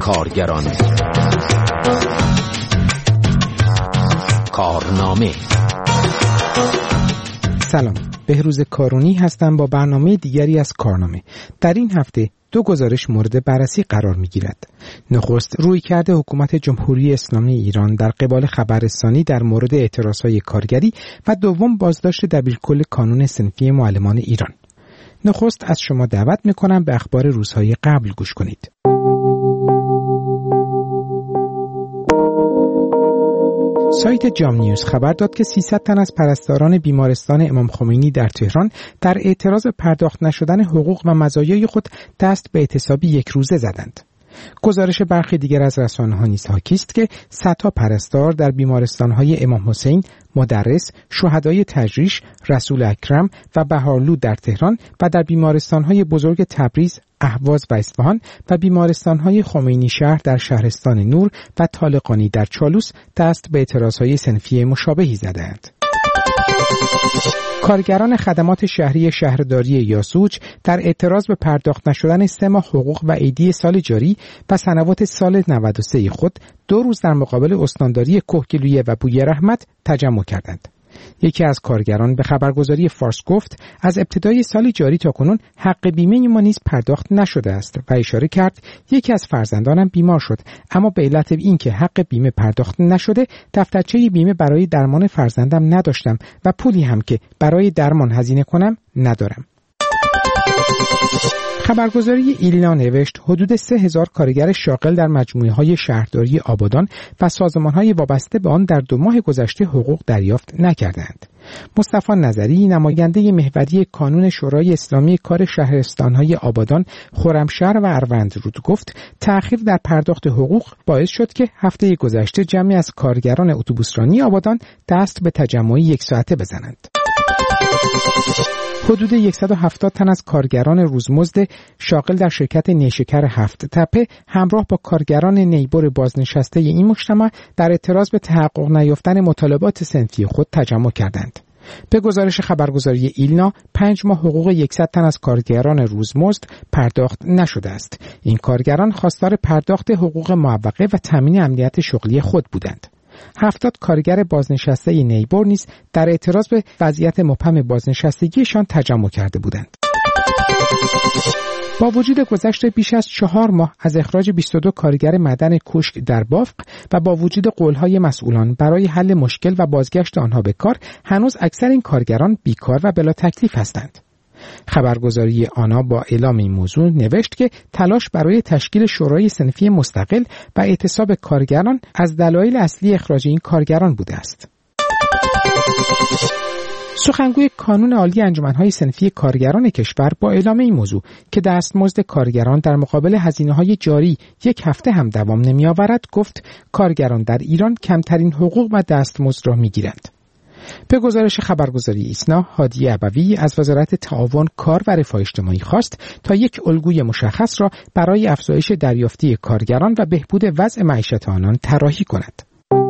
کارگران. کارنامه. سلام، بهروز کارونی هستم با برنامه دیگری از کارنامه. در این هفته دو گزارش مورد بررسی قرار می‌گیرد. نخست رویکرد حکومت جمهوری اسلامی ایران در قبال خبررسانی در مورد اعتراضهای کارگری و دوم بازداشت دبیرکل کانون صنفی معلمان ایران. نخست از شما دعوت می‌کنم به اخبار روزهای قبل گوش کنید. سایت جام نیوز خبر داد که 300 تن از پرستاران بیمارستان امام خمینی در تهران در اعتراض پرداخت نشدن حقوق و مزایای خود دست به اعتصابی یک روزه زدند. گزارش برخی دیگر از رسانه‌ها نیز حاکی است که صدها پرستار در بیمارستان‌های امام حسین، مدرس، شهدای تجریش، رسول اکرم و بهارلود در تهران و در بیمارستان‌های بزرگ تبریز، اهواز و اصفهان و بیمارستان‌های خمینی شهر در شهرستان نور و طالقانی در چالوس دست به اعتراضهای صنفی مشابهی زدند. کارگران خدمات شهری شهرداری یاسوج در اعتراض به پرداخت نشدن 3 ماه حقوق و عیدی سال جاری و سنوات سال 93 خود 2 روز در مقابل استانداری کهگیلویه و بوی رحمت تجمع کردند. یکی از کارگران به خبرگزاری فارس گفت از ابتدای سال جاری تا کنون حق بیمه ما نیز پرداخت نشده است و اشاره کرد یکی از فرزندانم بیمار شد، اما به علت اینکه حق بیمه پرداخت نشده دفترچه بیمه برای درمان فرزندم نداشتم و پولی هم که برای درمان هزینه کنم ندارم. خبرگزاری ایلنا نوشت حدود 3000 کارگر شاغل در مجموعه‌های شهرداری آبادان و سازمان‌های وابسته به آن در 2 ماه گذشته حقوق دریافت نکردند. مصطفی نظری نماینده محوری کانون شورای اسلامی کار شهرستان‌های آبادان، خرمشهر و اروندرود گفت تأخیر در پرداخت حقوق باعث شد که هفته گذشته جمعی از کارگران اتوبوسرانی آبادان دست به تجمعی 1 ساعته بزنند. حدود 170 تن از کارگران روزمزد شاغل در شرکت نیشکر 7 تپه همراه با کارگران نیبر بازنشسته این مجتمع در اعتراض به تحقق نیافتن مطالبات صنفی خود تجمع کردند. به گزارش خبرگزاری ایلنا 5 ماه حقوق 100 تن از کارگران روزمزد پرداخت نشده است. این کارگران خواستار پرداخت حقوق معوقه و تامین امنیت شغلی خود بودند. 70 کارگر بازنشسته نیبر نیز در اعتراض به وضعیت مبهم بازنشستگیشان تجمع کرده بودند. با وجود گذشت بیش از 4 ماه از اخراج 22 کارگر معدن کوشک در بافق و با وجود قولهای مسئولان برای حل مشکل و بازگشت آنها به کار، هنوز اکثر این کارگران بیکار و بلا تکلیف هستند. خبرگزاری آنا با اعلام این موضوع نوشت که تلاش برای تشکیل شورای صنفی مستقل و اعتصاب کارگران از دلایل اصلی اخراج این کارگران بوده است. سخنگوی کانون عالی انجمن‌های صنفی کارگران کشور با اعلام این موضوع که دستمزد کارگران در مقابل هزینه‌های جاری 1 هفته هم دوام نمی‌آورد گفت کارگران در ایران کمترین حقوق و دستمزد را می‌گیرند. به گزارش خبرگزاری ایسنا، هادی ابوی از وزارت تعاون، کار و رفاه اجتماعی خواست تا یک الگوی مشخص را برای افزایش دریافتی کارگران و بهبود وضع معیشت آنان طراحی کند.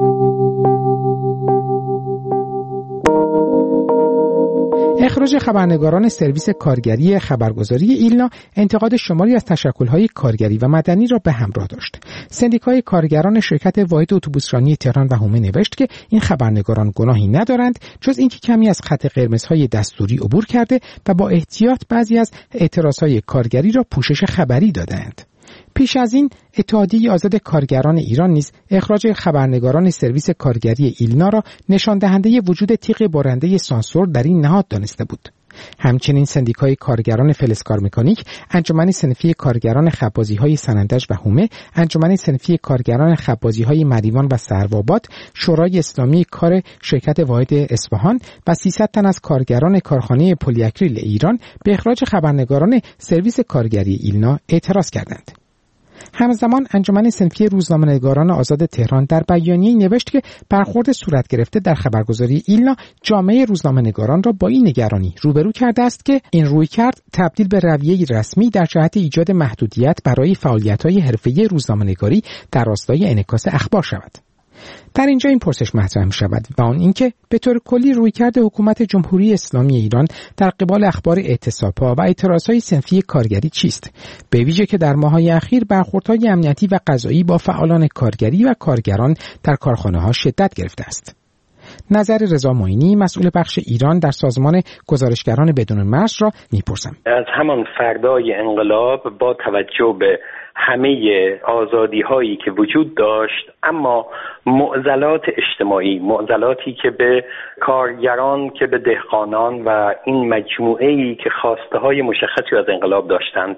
اخراج خبرنگاران سرویس کارگری خبرگزاری ایلنا انتقاد شماری از تشکل‌های کارگری و مدنی را به همراه داشت. سندیکای کارگران شرکت واحد اتوبوسرانی تهران و حومه نوشت که این خبرنگاران گناهی ندارند جز اینکه کمی از خط قرمزهای دستوری عبور کرده و با احتیاط بعضی از اعتراضهای کارگری را پوشش خبری دادند. پیش از این اتحادیه آزاد کارگران ایران نیز اخراج خبرنگاران سرویس کارگری ایلنا را نشان دهنده وجود تیغ بارنده سانسور در این نهاد دانسته بود. همچنین سندیکای کارگران فلزکار مکانیک، انجمن صنفی کارگران خبازی‌های سنندج و حومه، انجمن صنفی کارگران خبازی‌های مریوان و سروآباد، شورای اسلامی کار شرکت واحد اصفهان و 300 تن از کارگران کارخانه پلی‌اکریل ایران به اخراج خبرنگاران سرویس کارگری ایلنا اعتراض کردند. همزمان انجمن صنفی روزنامه‌نگاران آزاد تهران در بیانیه‌ای نوشت که برخورد صورت گرفته در خبرگزاری ایلنا جامعه روزنامه‌نگاران را با این نگرانی روبرو کرده است که این رویکرد تبدیل به رویه‌ای رسمی در جهت ایجاد محدودیت برای فعالیت‌های حرفه‌ای روزنامه‌نگاری در راستای انعکاس اخبار شود. در اینجا این پرسش مطرح می شود و آن اینکه به طور کلی رویکرد حکومت جمهوری اسلامی ایران در قبال اخبار اعتصاب‌ها و اعتراضهای صنفی کارگری چیست؟ به ویژه که در ماه‌های اخیر برخوردهای امنیتی و قضایی با فعالان کارگری و کارگران در کارخانه‌ها شدت گرفته است. نظر رضا معینی، مسئول بخش ایران در سازمان گزارشگران بدون مرز را میپرسم. از همان فردای انقلاب با توجه به همه آزادی هایی که وجود داشت، اما معضلات اجتماعی، معضلاتی که به کارگران، که به دهقانان و این مجموعه‌ای که خواسته های مشخصی از انقلاب داشتند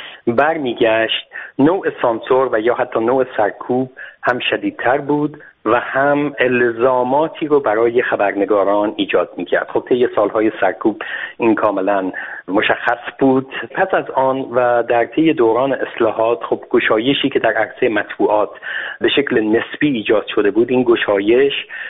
برمیگشت، نوع سانسور و یا حتی نوع سرکوب هم شدیدتر بود و هم الزاماتی رو برای خبرنگاران ایجاد می‌کرد. خب طی سالهای سرکوب این کاملا مشخص بود. پس از آن و در طی دوران اصلاحات، خب گشایشی که در عرصه مطبوعات به شکل نسبی ایجاد شده بود، این گشایش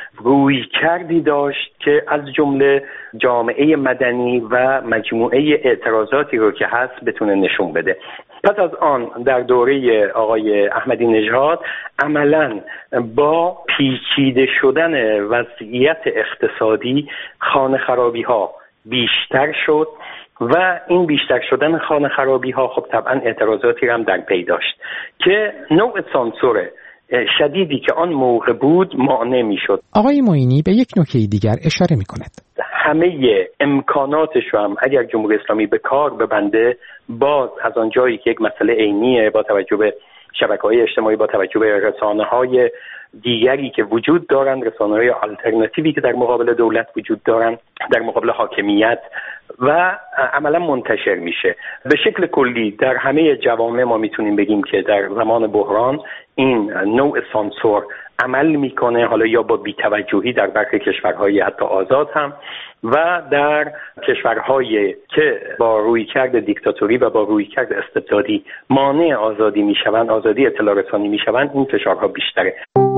رویکردی داشت که از جمله جامعه مدنی و مجموعه اعتراضاتی رو که هست بتونه نشون بده. پس از آن در دوره آقای احمدی نژاد عملاً با پیچیده شدن وضعیت اقتصادی خانه خرابی ها بیشتر شد و این بیشتر شدن خانه خرابی ها خب طبعا اعتراضاتی هم در پی داشت که نوع سانسور شدیدی که آن موقع بود مانع می شد. آقای معینی به یک نکته دیگر اشاره می کند. همه امکاناتش رو هم اگر جمهوری اسلامی به کار ببنده، باز از آن جایی که یک مسئله عینیه با توجه به شبکه‌های اجتماعی، با توجه به رسانه‌های دیگری که وجود دارند، رسانه‌های آلترناتیوی که در مقابل دولت وجود دارند، در مقابل حاکمیت و عملا منتشر میشه. به شکل کلی در همه جوامع ما میتونیم بگیم که در زمان بحران این نوع سانسور عمل میکنه، حالا یا با بی‌توجهی در برخی کشورهای حتی آزاد هم و در کشورهایی که با رویکرد دیکتاتوری و با رویکرد استبدادی مانع آزادی میشوند، آزادی اطلاع رسانی میشوند، این فشارها بیشتره.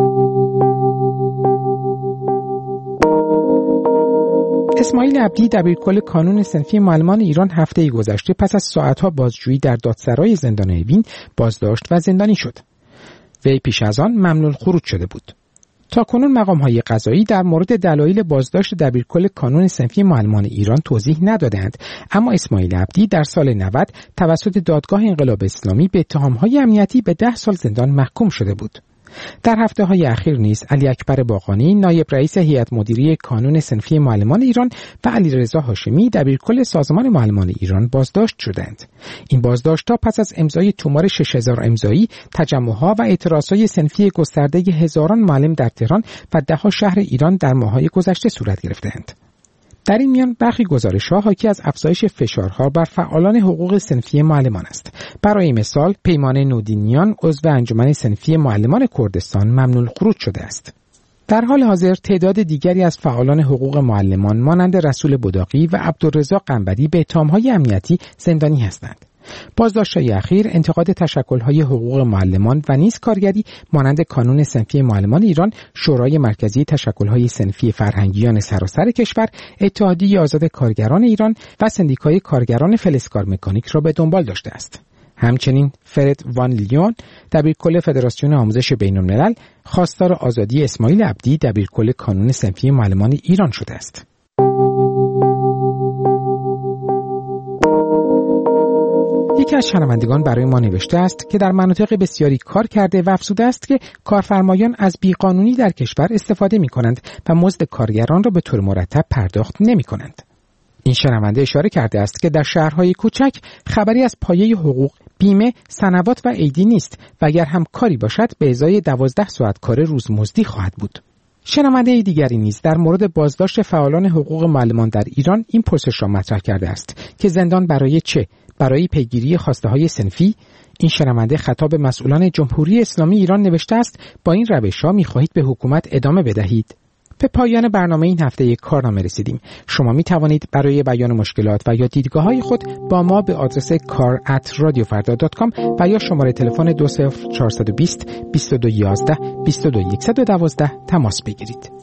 اسماعیل عبدی دبیرکل کانون صنفی معلمان ایران هفته گذشته پس از ساعتها بازجویی در دادسرای زندان اوین بازداشت و زندانی شد. وی پیش از آن ممنوع خروج شده بود. تاکنون مقام‌های قضایی در مورد دلایل بازداشت دبیرکل کانون صنفی معلمان ایران توضیح ندادند، اما اسماعیل عبدی در سال 90 توسط دادگاه انقلاب اسلامی به اتهام‌های امنیتی به 10 سال زندان محکوم شده بود. در هفته‌های اخیر نیز علی اکبر باقانی نایب رئیس هیئت مدیره کانون صنفی معلمان ایران و علیرضا هاشمی دبیرکل سازمان معلمان ایران بازداشت شدند. این بازداشت‌ها پس از امضای تومار 6000 امضایی، تجمع‌ها و اعتراضات صنفی گسترده هزاران معلم در تهران و ده‌ها شهر ایران در ماه‌های گذشته صورت گرفتند. در این میان برخی گزارش‌ها حاکی از افزایش فشارها بر فعالان حقوق صنفی معلمان است. برای مثال پیمان نودینیان عضو انجمن صنفی معلمان کردستان ممنوع خروج شده است. در حال حاضر تعداد دیگری از فعالان حقوق معلمان مانند رسول بداقی و عبدالرزاق قنبری به اتهام‌های امنیتی زندانی هستند. بازداشت‌های اخیر انتقاد تشکل‌های حقوق معلمان و نیز کارگری مانند کانون صنفی معلمان ایران، شورای مرکزی تشکل‌های صنفی فرهنگیان سراسر کشور، اتحادیه آزاد کارگران ایران و سندیکای کارگران فلزکار مکانیک را به دنبال داشته است. همچنین فرد وان لیون دبیرکل فدراسیون آموزش بین‌الملل خواستار آزادی اسماعیل عبدی دبیرکل کانون صنفی معلمان ایران شده است. یکی از شنوندگان برای ما نوشته است که در مناطق بسیاری کار کرده و افزوده است که کارفرمایان از بیقانونی در کشور استفاده می کنند و مزد کارگران را به طور مرتب پرداخت نمی کنند. این شنونده اشاره کرده است که در شهرهای کوچک خبری از پایه حقوق، بیمه، سنوات و عیدی نیست و اگر هم کاری باشد به ازای 12 ساعت کار روزمزدی خواهد بود. شنونده دیگری نیز در مورد بازداشت فعالان حقوق معلمان در ایران این پرسش را مطرح کرده است که زندان برای چه؟ برای پیگیری خواسته‌های صنفی؟ این شنونده خطاب مسئولان جمهوری اسلامی ایران نوشته است با این روش‌ها می‌خواهید به حکومت ادامه بدهید. به پایان برنامه این هفته کارنامه رسیدیم. شما می توانید برای بیان مشکلات و یا دیدگاه‌های خود با ما به آدرس kar@radiofarda.com و یا شماره تلفن 20420 2211 22112 تماس بگیرید.